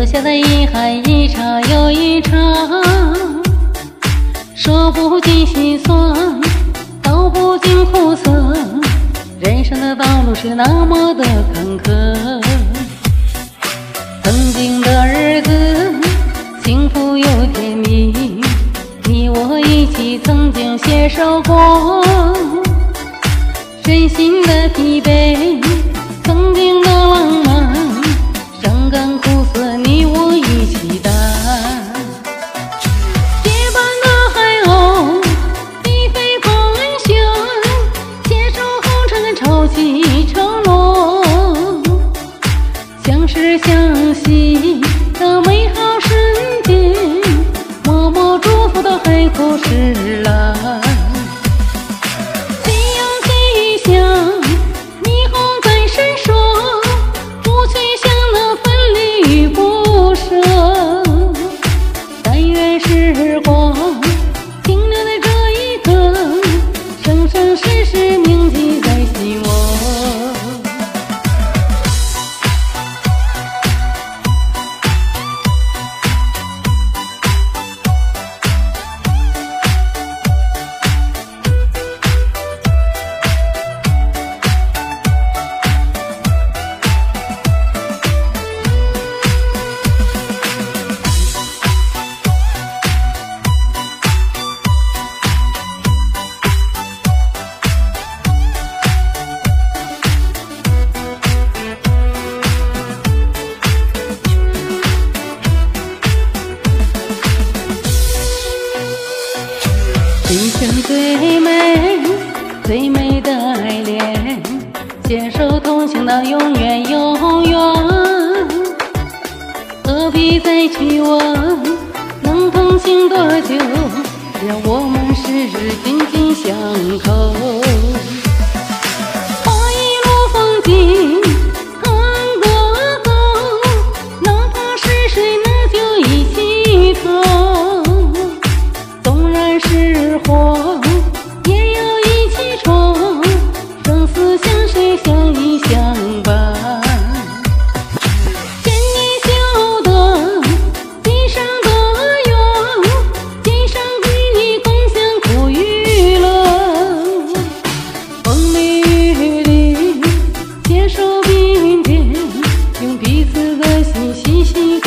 下的遗憾一场又一场，说不尽心酸，道不尽苦涩，人生的道路是那么的坎坷。曾经的日子幸福又甜蜜，你我一起曾经携手过，身心的疲惫，曾经的浪漫，伤感苦涩你我一起担。结伴的海鸥低飞盘旋，携手红尘潮起潮落，相识相惜的美好瞬间，默默祝福的海枯石烂。夕阳西下，霓虹在闪烁，不去想那分离与不舍。但愿时光停留在这一刻，生生世世铭记在心窝。今生最美最美的爱恋，携手同行到永远永远。何必再去问能同行多久，让我们时时紧紧相扣。画一路风景看个够，哪怕是水那就一起走。纵然是火也要一起闯，生死相随相依相伴。牵你笑的地上的缘，肩上与你共享苦与乐。风里雨里携手并肩，用彼此的心细细